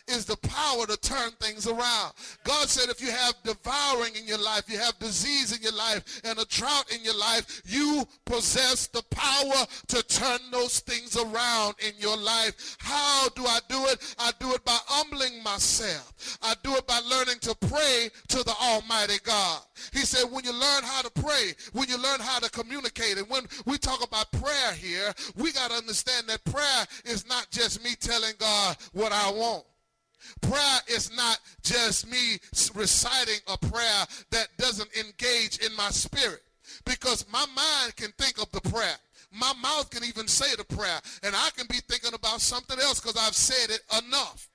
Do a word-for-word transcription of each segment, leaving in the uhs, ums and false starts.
is the power to turn things around. God said if you have devouring in your life, you have disease in your life, and a drought in your life, you possess the power to turn those things around in your life. How do I do it? I do it by humbling myself. I do it by learning to pray to the Almighty God. He said when you learn how to pray, when you learn how to communicate, and when we talk about prayer here, we got to understand that prayer is not just me telling God what I want. Prayer is not just me reciting a prayer that doesn't engage in my spirit, because my mind can think of the prayer. My mouth can even say the prayer, and I can be thinking about something else because I've said it enough.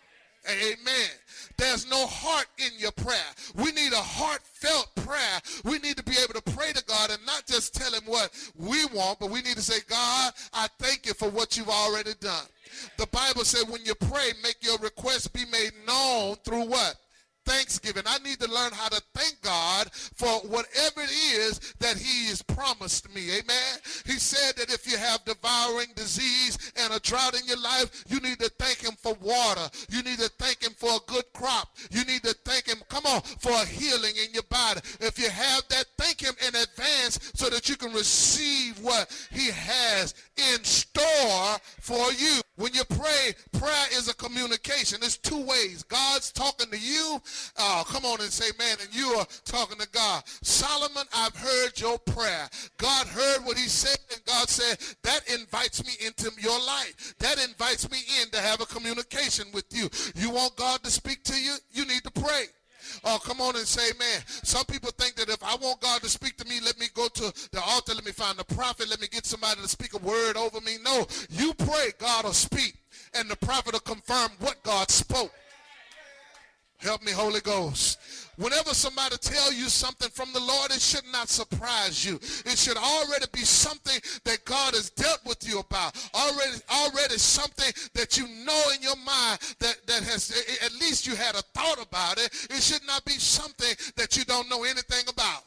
Amen. There's no heart in your prayer. We need a heartfelt prayer. We need to be able to pray to God and not just tell him what we want, but we need to say, God, I thank you for what you've already done. The Bible said when you pray, make your requests be made known through what? Thanksgiving. I need to learn how to thank God for whatever it is that he has promised me. Amen. He said that if you have devouring disease and a drought in your life, you need to thank him for water. You need to thank him for a good crop. You need to thank him, come on, for a healing in your body. If you have that, thank him in advance so that you can receive what he has in store for you. When you pray, prayer is a communication. There's two ways. God's talking to you. Uh, come on and say, man, and you are talking to God. Solomon, I've heard your prayer. God heard what he said, and God said, that invites me into your life. That invites me in to have a communication with you. You want God to speak to you? You need to pray. Oh, come on and say, man. Some people think that if I want God to speak to me, let me go to the altar, let me find a prophet, let me get somebody to speak a word over me. No, you pray, God will speak, and the prophet will confirm what God spoke. Help me, Holy Ghost. Whenever somebody tell you something from the Lord, it should not surprise you. It should already be something that God has dealt with you about. Already, already something that you know in your mind that, that has, at least you had a thought about it. It should not be something that you don't know anything about.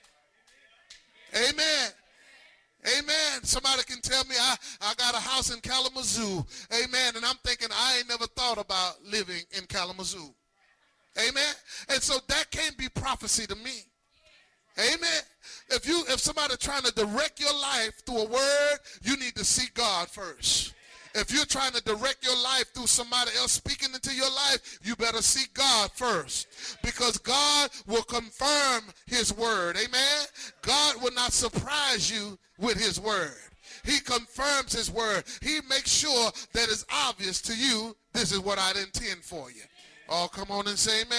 Amen. Amen. Somebody can tell me I, I got a house in Kalamazoo. Amen. And I'm thinking I ain't never thought about living in Kalamazoo. Amen. And so that can't be prophecy to me. Amen. If you if somebody trying to direct your life through a word, you need to seek God first. If you're trying to direct your life through somebody else speaking into your life, you better seek God first, because God will confirm his word. Amen. God will not surprise you with his word. He confirms his word. He makes sure that it's obvious to you, this is what I intend for you. Oh, come on and say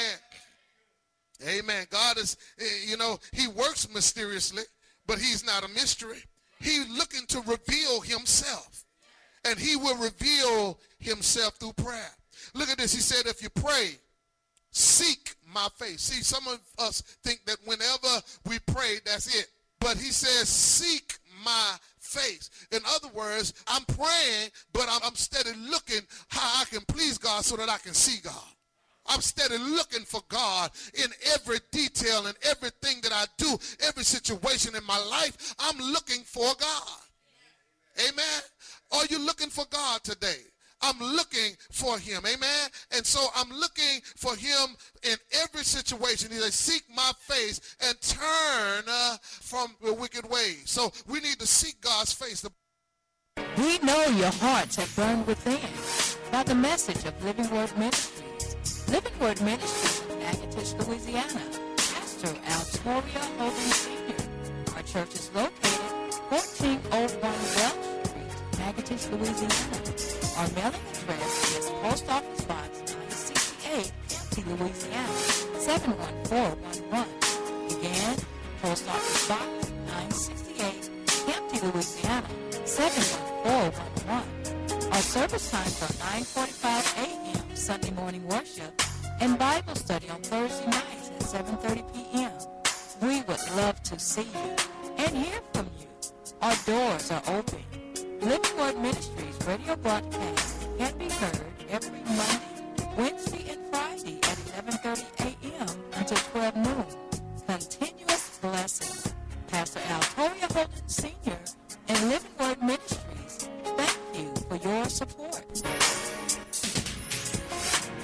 amen. Amen. God is, you know, he works mysteriously, but he's not a mystery. He's looking to reveal himself, and he will reveal himself through prayer. Look at this. He said, if you pray, seek my face. See, some of us think that whenever we pray, that's it. But he says, seek my face. In other words, I'm praying, but I'm, I'm steady looking how I can please God so that I can see God. I'm steady looking for God in every detail and everything that I do, every situation in my life. I'm looking for God. Amen. Are you looking for God today? I'm looking for him. Amen. And so I'm looking for him in every situation. He says, seek my face and turn uh, from the wicked ways. So we need to seek God's face. We know your hearts have burned within by the message of Living Word Ministries. Living Word Ministries in Natchitoches, Louisiana. Pastor Altoria Hogan Senior Our church is located fourteen oh one Welch Street, Natchitoches, Louisiana. Our mailing address is Post Office Box nine sixty-eight, Empty, Louisiana, seven one four one one. Again, Post Office Box nine sixty-eight, Empty, Louisiana, seven one four one one. Our service times are nine forty-five a.m. Sunday morning worship and Bible study on Thursday nights at seven thirty p.m. We would love to see you and hear from you. Our doors are open. Living Word Ministries radio broadcast can be heard every Monday, Wednesday, and Friday at eleven thirty a.m. until twelve noon. Continuous blessings. Pastor Altoria Holden Senior and Living Word Ministries, thank you for your support.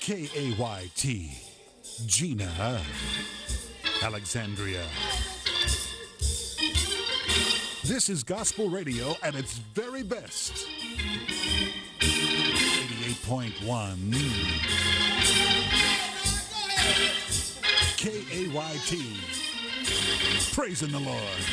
K A Y T, Gina, Alexandria. This is gospel radio at its very best. eighty-eight point one K A Y T, praising the Lord.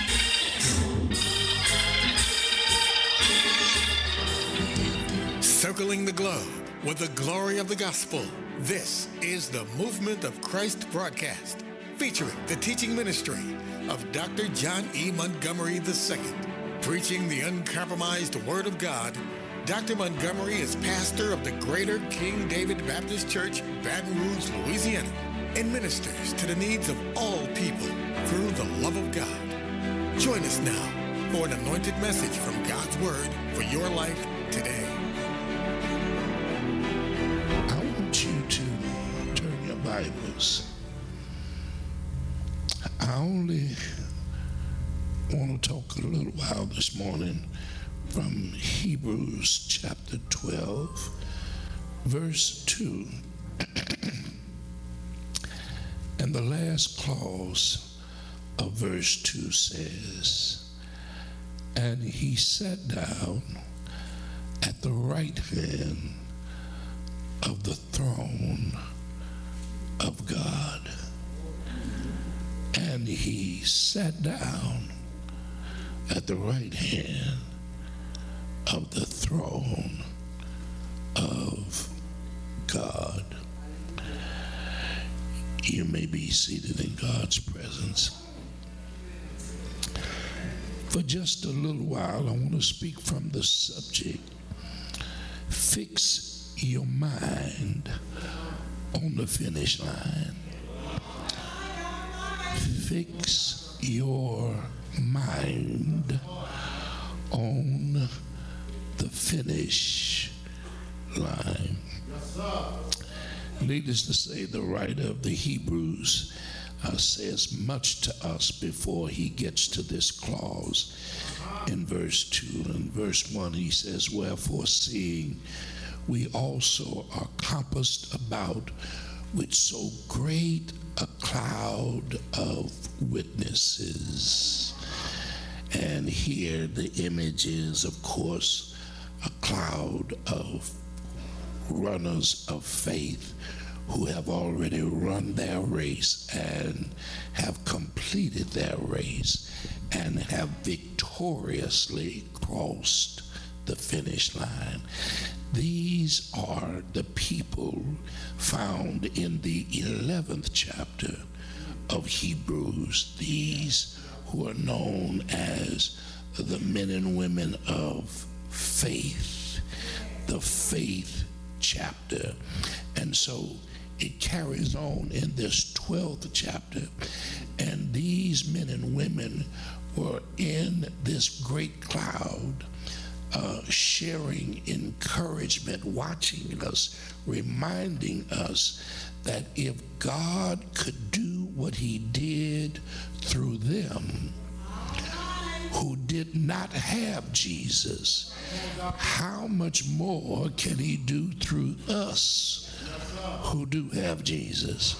Circling the globe with the glory of the gospel. This is the Movement of Christ broadcast, featuring the teaching ministry of Doctor John E. Montgomery the Second. Preaching the uncompromised Word of God, Doctor Montgomery is pastor of the Greater King David Baptist Church, Baton Rouge, Louisiana, and ministers to the needs of all people through the love of God. Join us now for an anointed message from God's Word for your life today. I want you to turn your Bibles. I only want to talk a little while this morning from Hebrews chapter twelve, verse two. And the last clause of verse two says, and he sat down at the right hand of the throne of God. And he sat down at the right hand of the throne of God. You may be seated in God's presence. For just a little while, I want to speak from the subject, fix your mind on the finish line. Fix your mind on the finish line. Needless to say, the writer of the Hebrews uh, says much to us before he gets to this clause in verse two. In verse one, he says, wherefore, seeing we also are compassed about with so great a cloud of witnesses. And here the image is, of course, a cloud of runners of faith who have already run their race and have completed their race and have victoriously crossed the finish line. These are the people found in the eleventh chapter of Hebrews. These who are known as the men and women of faith, the faith chapter. And so it carries on in this twelfth chapter, and these men and women were in this great cloud, uh, sharing encouragement, watching us, reminding us that if God could do what he did through them who did not have Jesus, how much more can he do through us who do have Jesus?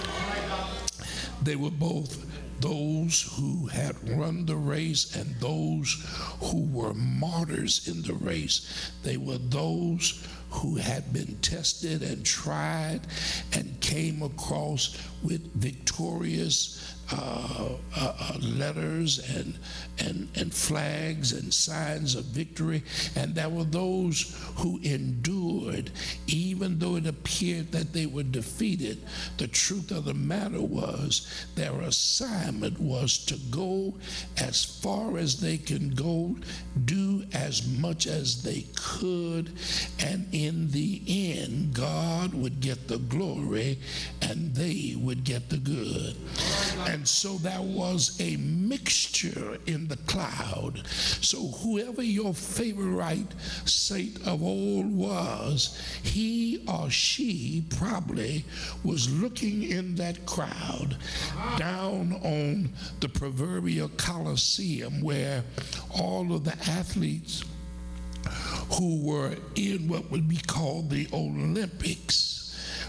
They were both those who had run the race and those who were martyrs in the race. They were those who had been tested and tried and came across with victorious uh, uh, uh, letters and, and, and flags and signs of victory. And there were those who endured, even though it appeared that they were defeated. The truth of the matter was their assignment was to go as far as they can go, do as much as they could, and in the end, God would get the glory and they would get the good. And so there was a mixture in the cloud. So whoever your favorite saint of old was, he or she probably was looking in that crowd down on the proverbial Colosseum where all of the athletes who were in what would be called the Olympics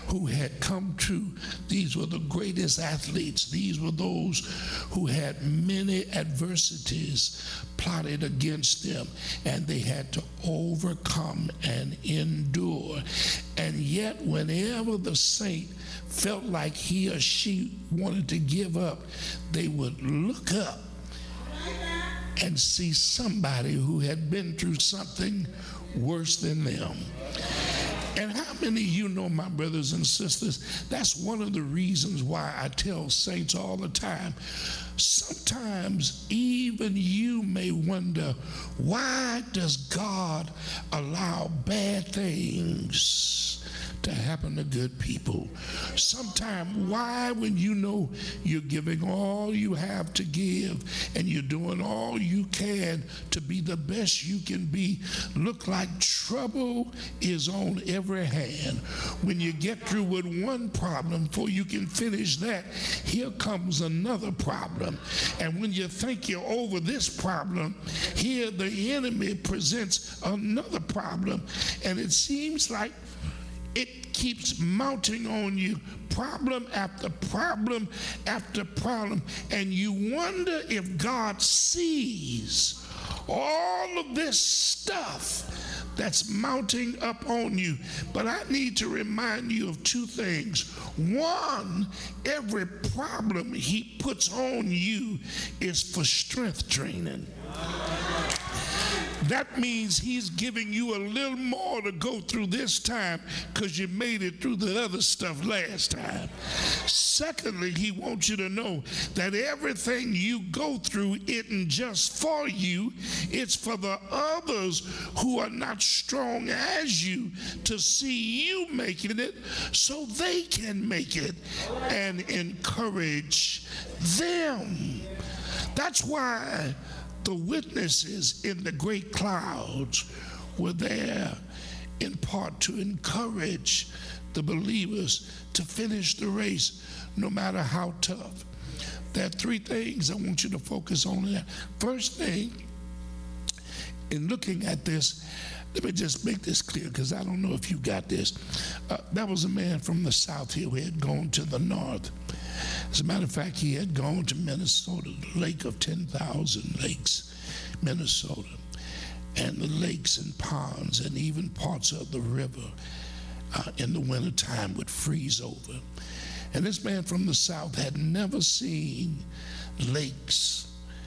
who had come true. These were the greatest athletes. These were those who had many adversities plotted against them, and they had to overcome and endure. And yet, whenever the saint felt like he or she wanted to give up, they would look up and see somebody who had been through something worse than them. And how many of you know, my brothers and sisters, that's one of the reasons why I tell saints all the time, sometimes even you may wonder, why does God allow bad things to happen to good people? Sometimes, why, when you know you're giving all you have to give and you're doing all you can to be the best you can be, look like trouble is on every hand. When you get through with one problem, before you can finish that, here comes another problem. And when you think you're over this problem, here the enemy presents another problem. And it seems like it keeps mounting on you, problem after problem after problem, and you wonder if God sees all of this stuff that's mounting up on you. But I need to remind you of two things. One, every problem he puts on you is for strength training. That means he's giving you a little more to go through this time because you made it through the other stuff last time. Secondly, he wants you to know that everything you go through isn't just for you, it's for the others who are not strong as you to see you making it so they can make it and encourage them. That's why the witnesses in the great clouds were there in part to encourage the believers to finish the race no matter how tough. There are three things I want you to focus on there. First thing, in looking at this, let me just make this clear because I don't know if you got this. Uh, that was a man from the south here who had gone to the north. As a matter of fact, he had gone to Minnesota, the lake of ten thousand lakes, Minnesota, and the lakes and ponds and even parts of the river uh, in the wintertime would freeze over. And this man from the south had never seen lakes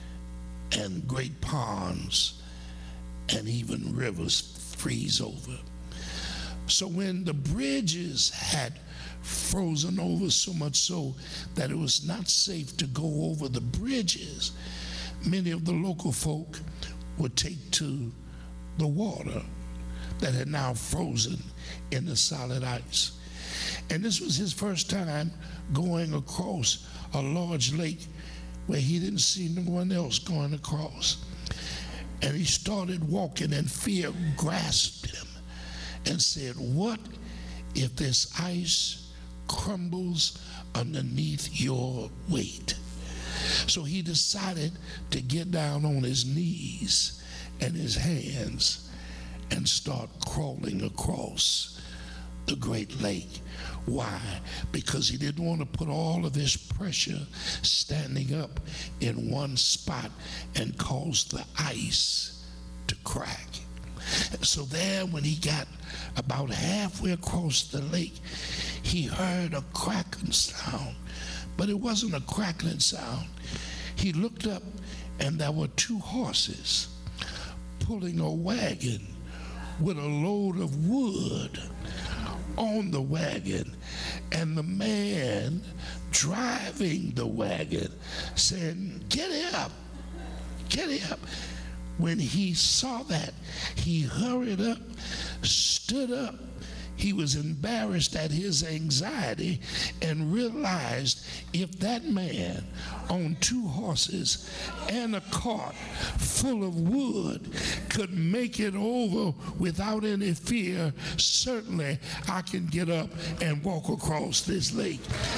and great ponds and even rivers freeze over. So when the bridges had frozen over so much so that it was not safe to go over the bridges, many of the local folk would take to the water that had now frozen in the solid ice. And this was his first time going across a large lake where he didn't see no one else going across. And he started walking and fear grasped him and said, what if this ice crumbles underneath your weight? So he decided to get down on his knees and his hands and start crawling across the Great Lake. Why? Because he didn't want to put all of this pressure standing up in one spot and cause the ice to crack. So there, when he got about halfway across the lake, he heard a crackling sound, but it wasn't a crackling sound. He looked up and there were two horses pulling a wagon with a load of wood on the wagon, and the man driving the wagon said, get up, get up. When he saw that, he hurried up, stood up. He was embarrassed at his anxiety and realized if that man on two horses and a cart full of wood could make it over without any fear, certainly I can get up and walk across this lake.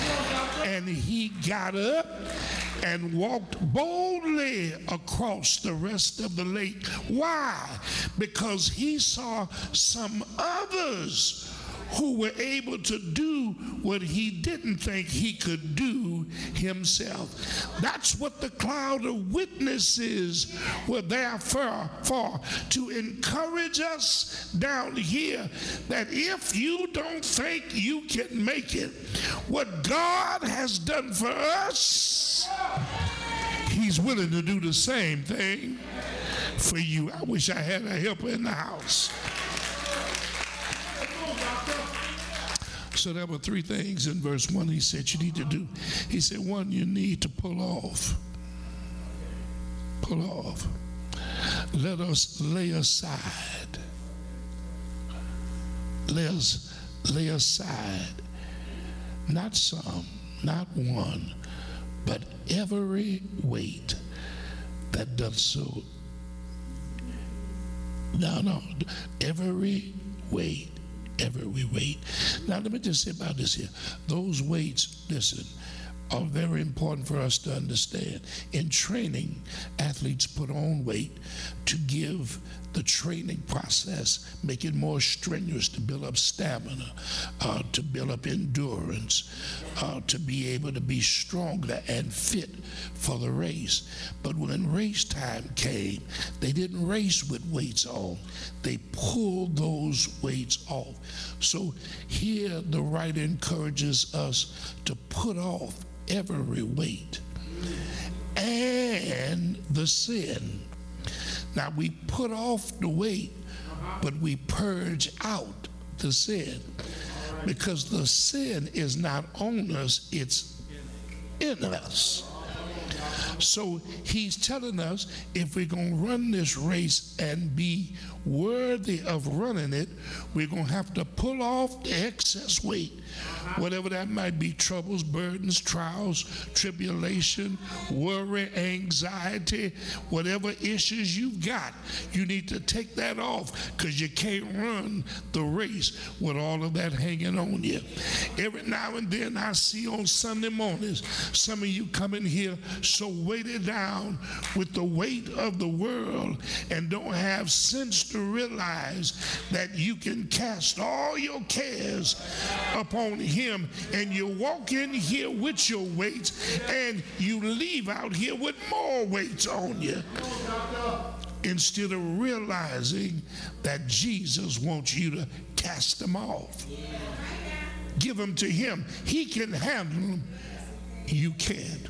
And he got up and walked boldly across the rest of the lake. Why? Because he saw some others who were able to do what he didn't think he could do himself. That's what the cloud of witnesses were there for, for to encourage us down here, that if you don't think you can make it, what God has done for us, he's willing to do the same thing for you. I wish I had a helper in the house. So there were three things in verse one he said you need to do. He said, one, you need to pull off. Pull off. Let us lay aside. Let us lay aside not some, not one, but every weight that does so. No, no, every weight. Every weight. Now let me just say about this here. Those weights, listen, are very important for us to understand. In training, athletes put on weight to give the training process, make it more strenuous, to build up stamina, uh, to build up endurance, uh, to be able to be stronger and fit for the race. But when race time came, they didn't race with weights on. They pulled those weights off. So here the writer encourages us to put off every weight and the sin. Now we put off the weight, but we purge out the sin, because the sin is not on us, it's in us. So he's telling us, if we're going to run this race and be worthy of running it, we're going to have to pull off the excess weight, whatever that might be, troubles, burdens, trials, tribulation, worry, anxiety, whatever issues you've got, you need to take that off, because you can't run the race with all of that hanging on you. Every now and then I see on Sunday mornings some of you come in here so weighted down with the weight of the world and don't have sense to realize that you can cast all your cares upon him, and you walk in here with your weights and you leave out here with more weights on you, instead of realizing that Jesus wants you to cast them off. Give them to him. He can handle them. You can't.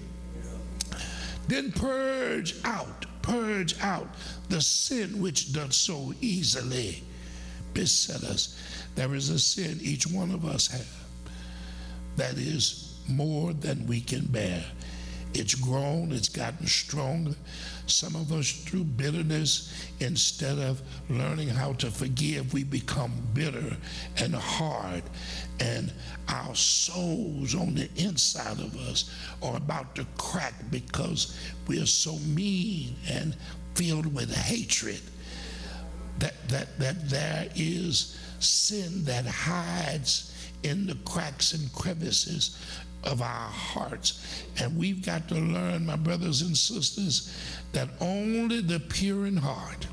Then purge out, purge out the sin which does so easily beset us. There is a sin each one of us have that is more than we can bear. It's grown, it's gotten stronger. Some of us, through bitterness, instead of learning how to forgive, we become bitter and hard, and our souls on the inside of us are about to crack because we are so mean and filled with hatred that, that, that there is sin that hides in the cracks and crevices of our hearts. And we've got to learn, my brothers and sisters, that only the pure in heart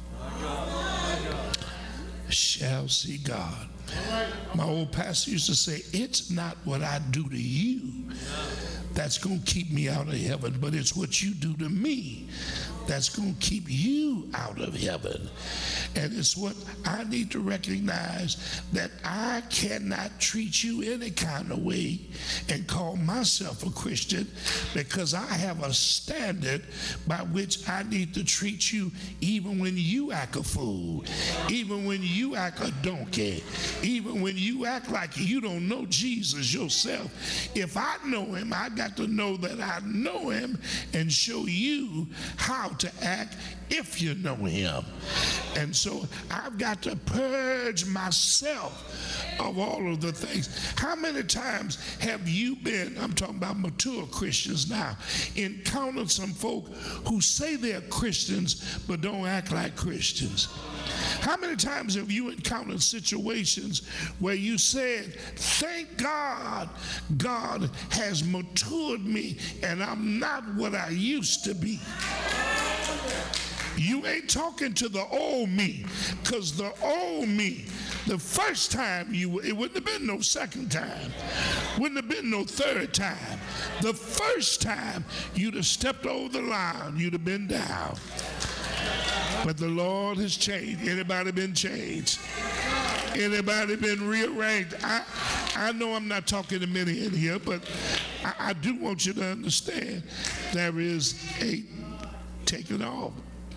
shall see God. My old pastor used to say, it's not what I do to you that's going to keep me out of heaven, but it's what you do to me that's going to keep you out of heaven. And it's what I need to recognize, that I cannot treat you any kind of way and call myself a Christian, because I have a standard by which I need to treat you, even when you act a fool, even when you act a donkey, even when you act like you don't know Jesus yourself. If I know him, I got to know that I know him and show you how to act if you know him. And so I've got to purge myself of all of the things. How many times have you been, I'm talking about mature Christians now, encountered some folk who say they're Christians but don't act like Christians? How many times have you encountered situations where you said, thank God, God has matured me and I'm not what I used to be? You ain't talking to the old me, because the old me, the first time you, it wouldn't have been no second time, wouldn't have been no third time. The first time you'd have stepped over the line, you'd have been down. But the Lord has changed. Anybody been changed? Anybody been rearranged? I, I know I'm not talking to many in here, but I, I do want you to understand there is a taking off.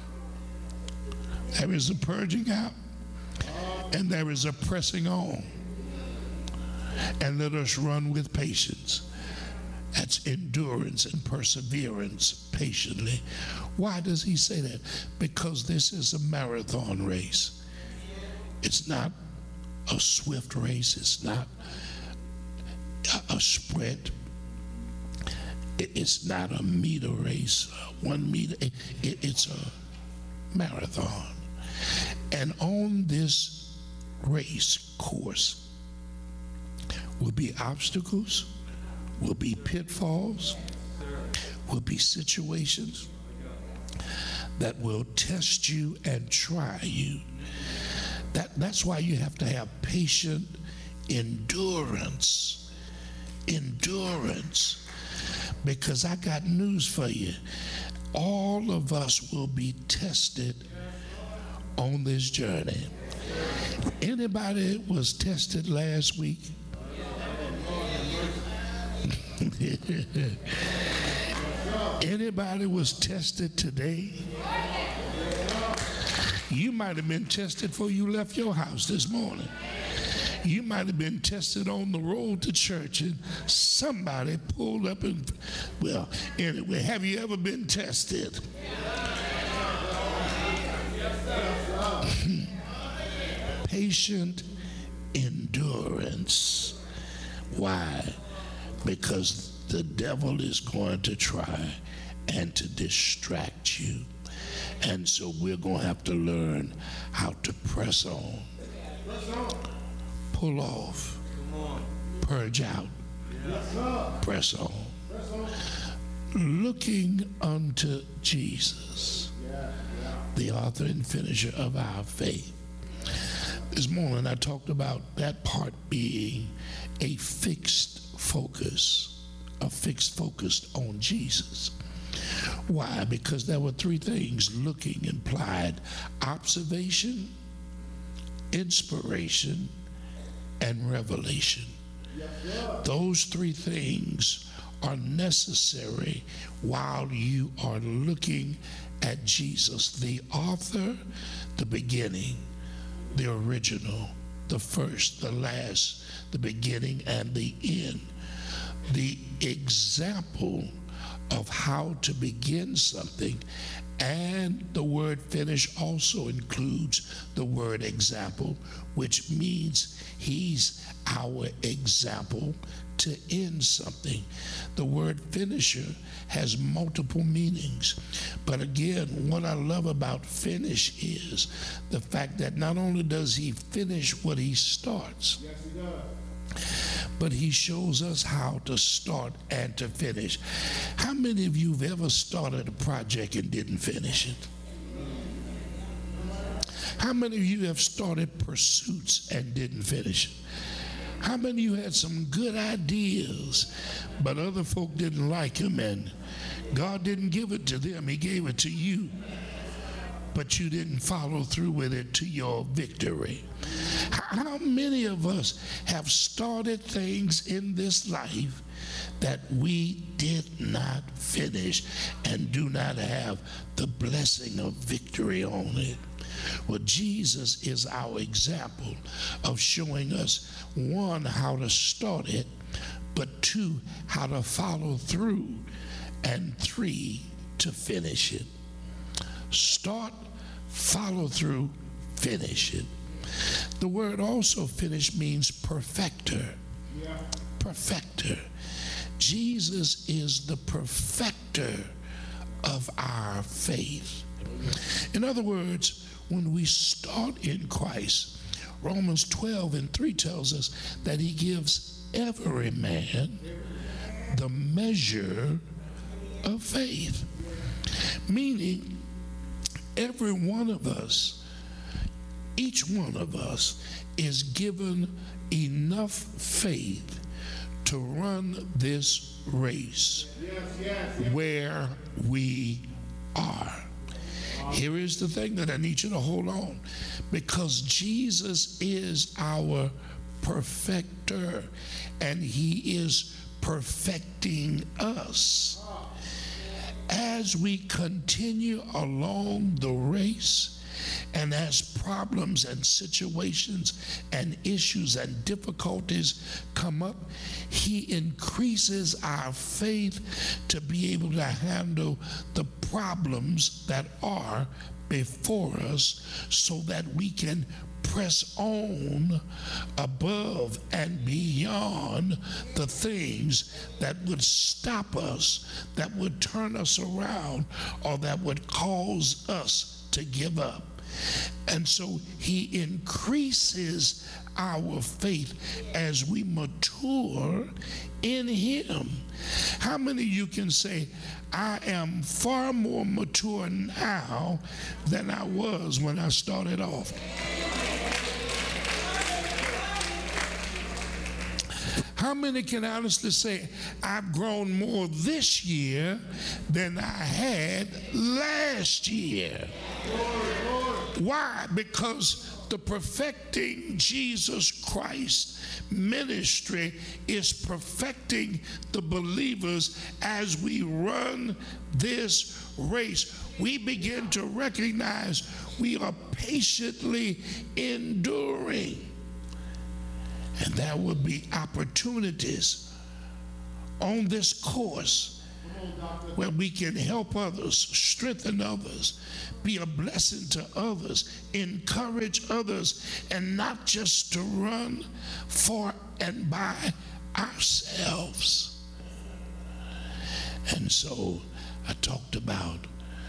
There is a purging out, and there is a pressing on. And let us run with patience. That's endurance and perseverance patiently. Why does he say that? Because this is a marathon race. It's not a swift race. It's not a, a sprint. It, it's not a meter race, one meter. It, it, it's a marathon. And on this race course will be obstacles, will be pitfalls, will be situations that will test you and try you. That, that's why you have to have patient endurance. Endurance. Because I got news for you. All of us will be tested on this journey. Anybody was tested last week? Anybody was tested today? You might have been tested before you left your house this morning. You might have been tested on the road to church and somebody pulled up and, well, anyway, have you ever been tested? Patient endurance. Why? Because the devil is going to try and to distract you. And so we're going to have to learn how to press on, pull off, purge out, press on, looking unto Jesus, the author and finisher of our faith. This morning I talked about that part being a fixed focus, a fixed focus on Jesus. Why? Because there were three things. Looking implied observation, inspiration, and revelation. Those three things are necessary while you are looking at Jesus, the author, the beginning, the original, the first, the last, the beginning, and the end. The example of how to begin something, and the word finish also includes the word example, which means he's our example to end something. The word finisher has multiple meanings. But again, what I love about finish is the fact that not only does he finish what he starts, yes, he does, but he shows us how to start and to finish. How many of you have ever started a project and didn't finish it? How many of you have started pursuits and didn't finish it? How many of you had some good ideas, but other folk didn't like them, and God didn't give it to them, he gave it to you, but you didn't follow through with it to your victory? How many of us have started things in this life that we did not finish and do not have the blessing of victory on it? Well, Jesus is our example of showing us, one, how to start it, but two, how to follow through, and three, to finish it. Start, follow through, finish it. The word also finish means perfecter. Yeah. Perfecter. Jesus is the perfecter of our faith. In other words, when we start in Christ, Romans twelve and three tells us that he gives every man the measure of faith. Meaning, every one of us, each one of us is given enough faith to run this race yes, yes, yes. where we are. Here is the thing that I need you to hold on, because Jesus is our perfecter, and he is perfecting us. As we continue along the race, and as problems and situations and issues and difficulties come up, he increases our faith to be able to handle the problems that are before us, so that we can press on above and beyond the things that would stop us, that would turn us around, or that would cause us to give up. And so he increases our faith as we mature in him. How many of you can say, I am far more mature now than I was when I started off? How many can honestly say, I've grown more this year than I had last year? Why? Because the perfecting Jesus Christ ministry is perfecting the believers as we run this race. We begin to recognize we are patiently enduring. And there will be opportunities on this course where we can help others, strengthen others, be a blessing to others, encourage others, and not just to run for and by ourselves. And so I talked about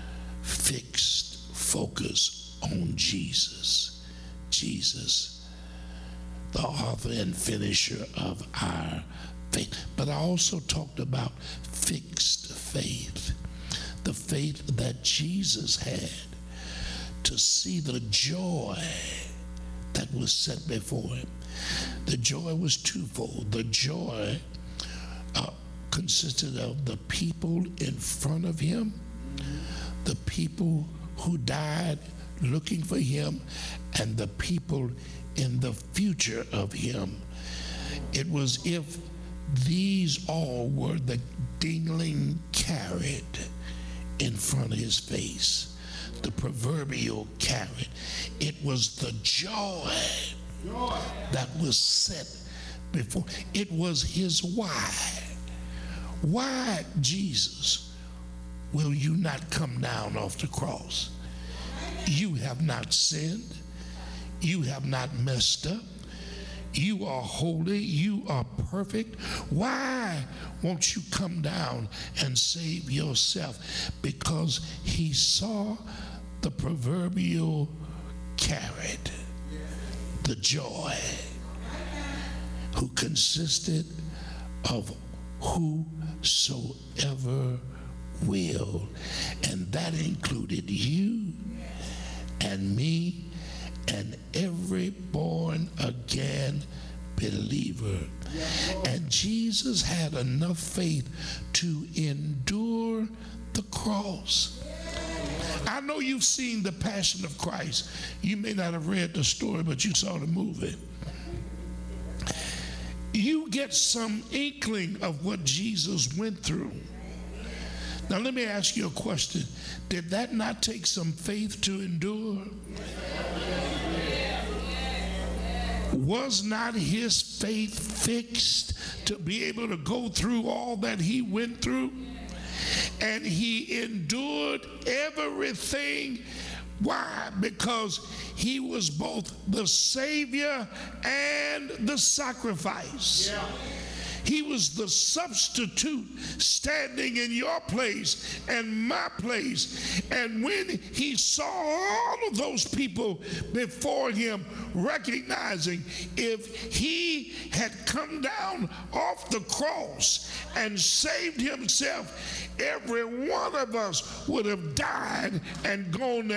fixed focus on Jesus. Jesus, the author and finisher of our faith. But I also talked about fixed faith, the faith that Jesus had to see the joy that was set before him. The joy was twofold. The joy uh, consisted of the people in front of him, the people who died looking for him, and the people in the future of him. It was if these all were the dingling carrot in front of his face, the proverbial carrot. It was the joy that was set before. It was his why. Why, Jesus, will you not come down off the cross? You have not sinned. You have not messed up. You are holy. You are perfect. Why won't you come down and save yourself? Because he saw the proverbial carrot, the joy, who consisted of whosoever will. And that included you and me and every born again believer. And Jesus had enough faith to endure the cross. I know you've seen The Passion of Christ. You may not have read the story, but you saw the movie. You get some inkling of what Jesus went through. Now let me ask you a question. Did that not take some faith to endure? Was not his faith fixed to be able to go through all that he went through? And he endured everything. Why? Because he was both the Savior and the sacrifice. Yeah. He was the substitute standing in your place and my place. And when he saw all of those people before him, recognizing if he had come down off the cross and saved himself, every one of us would have died and gone to